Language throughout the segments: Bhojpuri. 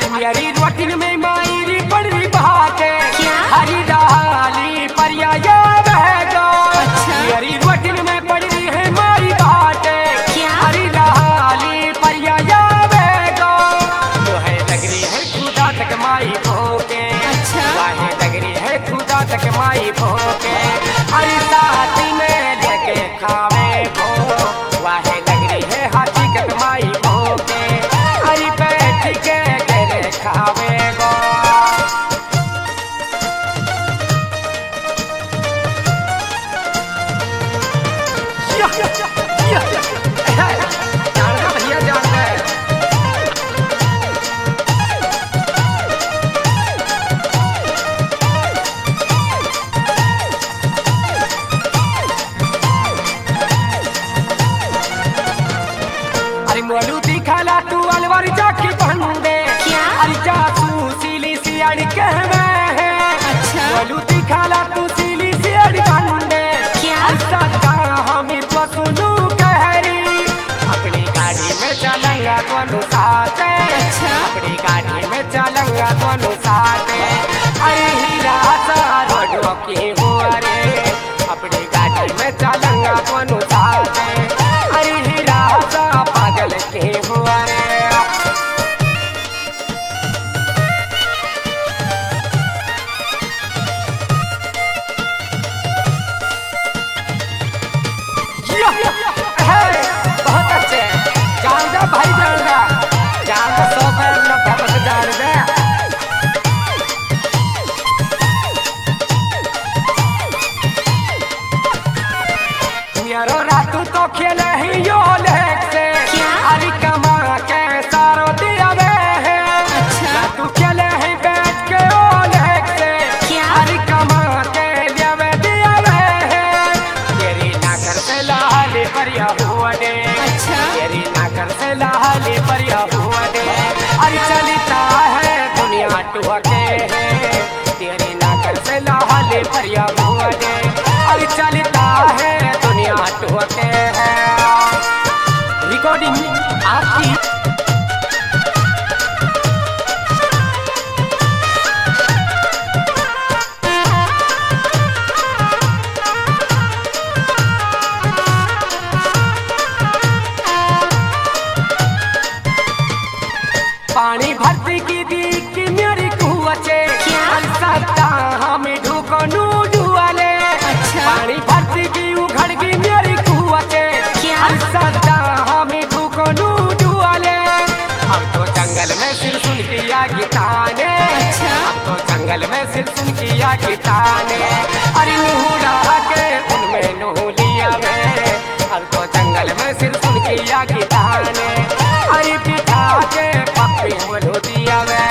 मेरी रोटिन में मायरी पड़ी भाके हरी डाली परिया बहगो। मेरी रोटिन में पड़ी है मारी बाटे हरी डाली परिया बहगो। तो है लगरी है खुदा तक माई भोके वाहे लगरी है खुदा तक माई भोके। हरी साथी में लेके खावे भो वाहे लगरी है हाथी कट माई भोके। हरी बैठ के खावे गो। भैया जान अरे मोलू दिखाला तू अलवर जाके बंदे अरे जासू सीली सी अड़के में है। मोलू दिखाला तू सीली सी अड़के सदा हमें तो सुनू कहरी अपनी गाड़ी में चलेंगे दोनों साथ। अपनी गाड़ी में चलेंगे दोनों साथ। अरे हीरा सा रोडों की हुआ रे अपनी गाड़ी में चलेंगे दोनों साथ। अरे हीरा सा पागल के हुआ रे। बहुत अच्छे जान जा भाई जान 100 पैर न भगत जान दे। मेरो रातू तो खेले ही यो लेक से अरे कमा के सारो दिया वे है। रातू खेले ही बैठ के ओ लेक से अरे कमा के दिया वे है। तेरी नाकर से लाली परिया हुआ दे तेरी नाकर से लाली परिया हुआ दे। अरे चलता है दुनिया टुहके है तेरी नाकर से लाली परिया हुआ दे। अरे चलता है दुनिया टुहके है। रिकॉर्डिंग आपकी पानी भरती की दीक की मेरी कुआचे सत्ता हमें ढूको नू डुआले। पानी भरती की उघड़ की मेरी कुआचे सत्ता हमें ढूको नू डुआले। अब तो जंगल में सिर सुन किया गीताने अब तो जंगल में सिर सुन किया गीताने। अरे नूड़ा के उनमें नू लिया मैं अब तो जंगल में सिर सुन किया गीताने। अरे पिता के पप्पी बोलो दिया मैं।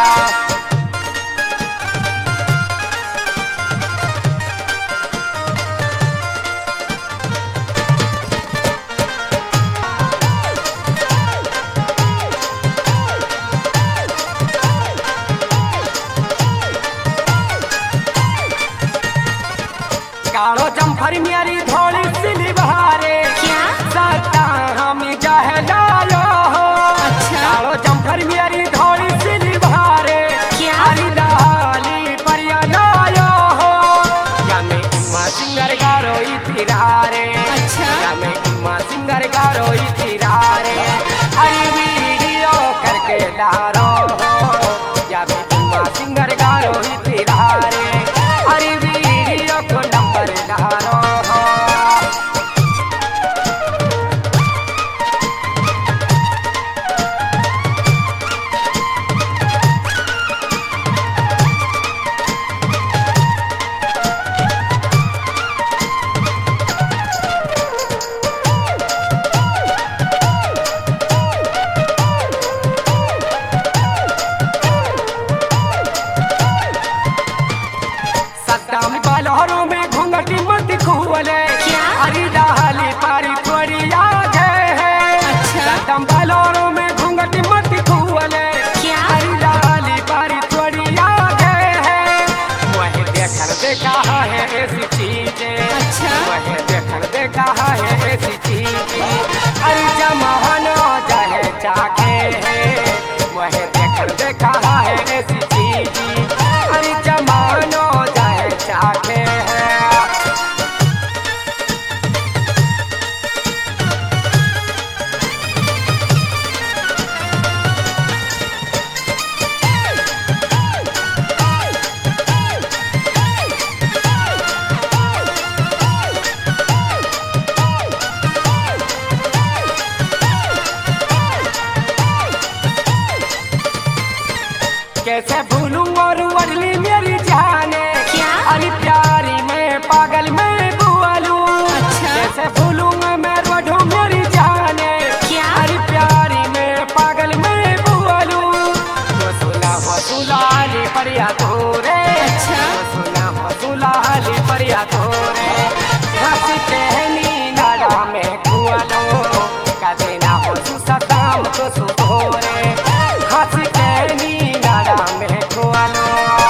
कालो जम्फर मेरी धोली सिली बहारे सत्ता हम जाहे लालो हो। कालो जम्फर मेरी धोली सिली बहारे हरी डाली परिया लायो हो। या मैं इम्मा सिंगर गारो इतिरारे या मैं इम्मा सिंगर गारो इतिरारे। हरी वीडियो करके डारो हो या मैं इम्मा सिंगर गारो इतिरारे। हरी वीडियो को नंबर डारो हो। सत्ताम बालोरों में घूंघटी मत खुले हरी डाली पारी थोड़ी आगे है। सत्ताम बालोरों में घूंघटी मत खुले हरी डाली पारी थोड़ी आगे है। वही देखकर देखा है ऐसी चीजें वही देखकर देखा है ऐसी चीजें। अरे जमाना चाहे जाके है वही देखकर देखा कैसे भूलूं और अगली मेरी जाने क्या? अरे प्यारी मैं पागल मैं बुआलू अच्छा। कैसे भूलूं मैं रोढूं मेरी जाने क्या? अरे प्यारी मैं पागल मैं बुआलू वसूला ली परिया तोरे अच्छा। वसूला ली परिया तोरे हंस कहनी नाड़ा में कुआलो कदे ना हो सताम तो सुतोरे हंस कहनी नाड़ा में कुआलो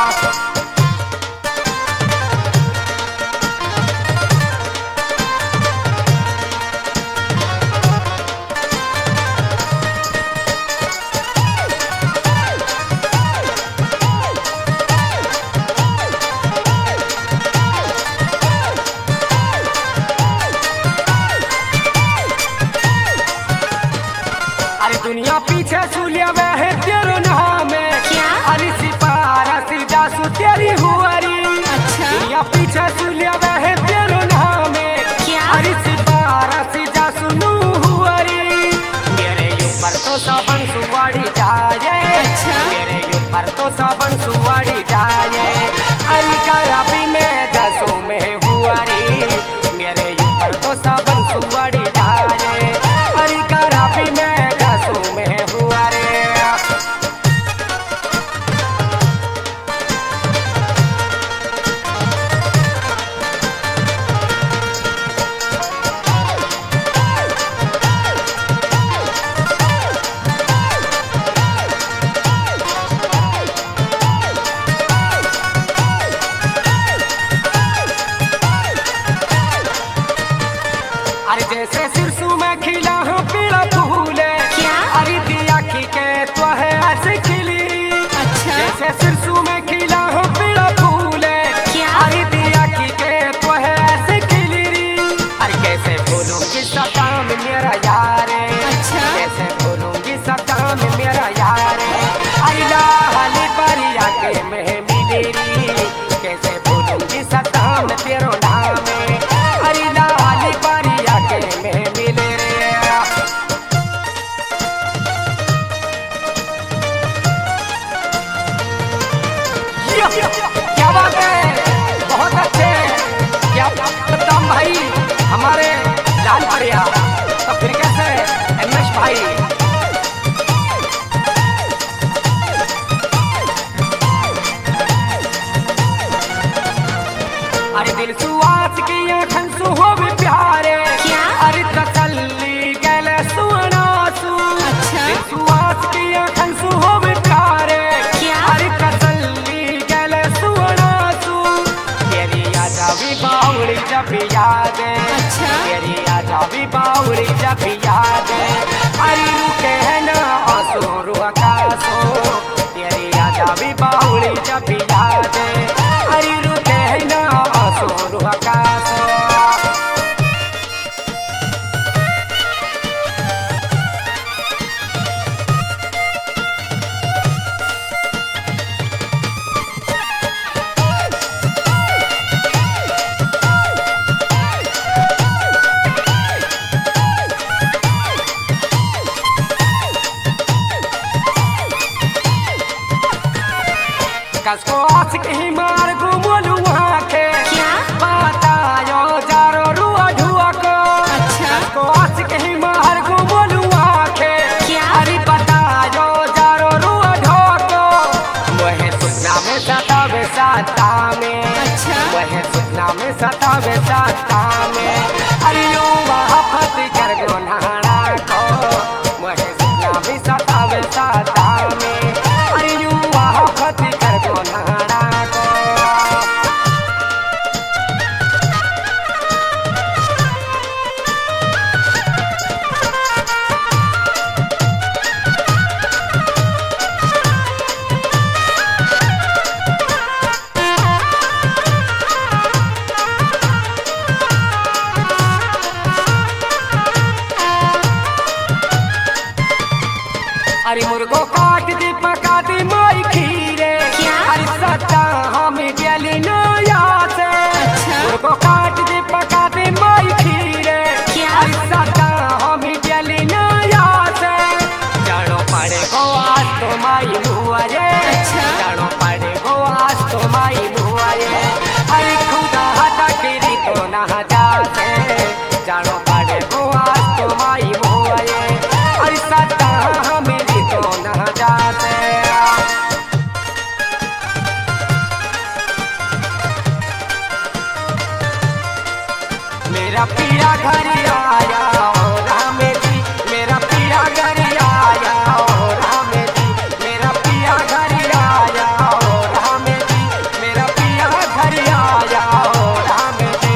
अरे दुनिया पीछे सुलिया वह है तेरो नाम है क्या? अरे सिपारा सीधा सु तेरी हुआरी अच्छा। दुनिया पीछे सुलिया वह है तेरो नाम है क्या? अरे सिपारा सीधा सुनू हुआरी मेरे ऊपर तो साबन सुवाड़ी जाए अच्छा। मेरे ऊपर तो साबन सुवाड़ी जाए अरे कराबी में दसों में हुआरी मेरे ऊपर तो साबन सुवाड़ी जाए अरे कराबी में दसों में हुआ रे अरे जैसे सिरसू में खिला हूँ पीला फूल क्या? अरे दिया की के तो है ऐसे खिली अच्छा। जैसे सिरसू में खिला हूँ पीला फूल क्या? अरे दिया की के तो है ऐसे खिली अरे कैसे बोलूंगी सताम मेरा यार अच्छा। कैसे बोलूंगी सताम मेरा यार अरे लाली परिया के में मिलेरी कैसे बोलूंगी सताम तेरो नाम अरे लाली परिया के में मिले रे क्या बात है बहुत अच्छे क्या सद्दाम भाई हमारे लाल परिया तो फिर कैसे एमएस भाई अरे दिल सुआस की आँखन सुहोवे प्यारे क्या? अरे तसल्ली गले सुनासु अच्छा। दिल सुआस की आँखन सुहोवे प्यारे क्या? अरे तसल्ली गले सुनासु तेरी आजावी बावड़ी जब याद अच्छा। तेरी आजावी बावड़ी जब याद अरे रुके है ना आंसू रुका सो तेरी आजावी बावड़ी जब याद अरे रुके है ना आंसू रुका सो कसको आशिक ही मार गुमलू वहाँ के क्या? बतायो जारो रुआ ढुआ को अच्छा। कसको आशिक ही मार गुमलू वहाँ के क्या? अरे बतायो जारो रुआ ढुआ को वह सुपना में सतावे साता में अच्छा। वह सुपना में सतावे साता में अरे यो वहाँ फत कर दो नाना को वह सुपना में सतावे साता में अरे यो वहाँ फत कर दो नाना को हुआ रे अच्छा। जानो पड़े गो आज तो माई हुआ रे अरे खुदा हटा गिरी तो ना जाते जानो पड़े गो आज तो माई हुआ रे अरे सदा मेरी तो ना जाते मेरा पिया घर आया ओ राम जी मेरा पिया घर आया ओ राम जी मेरा पिया घर आया ओ राम जी मेरा पिया घर आया ओ राम जी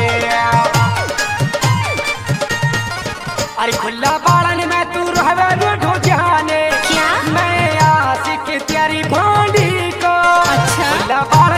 अरे खुला बाड़न में तू रहवे रूठो जाने क्या? मैं आशिक तेरी भांडी को अच्छा। खुला बाड़न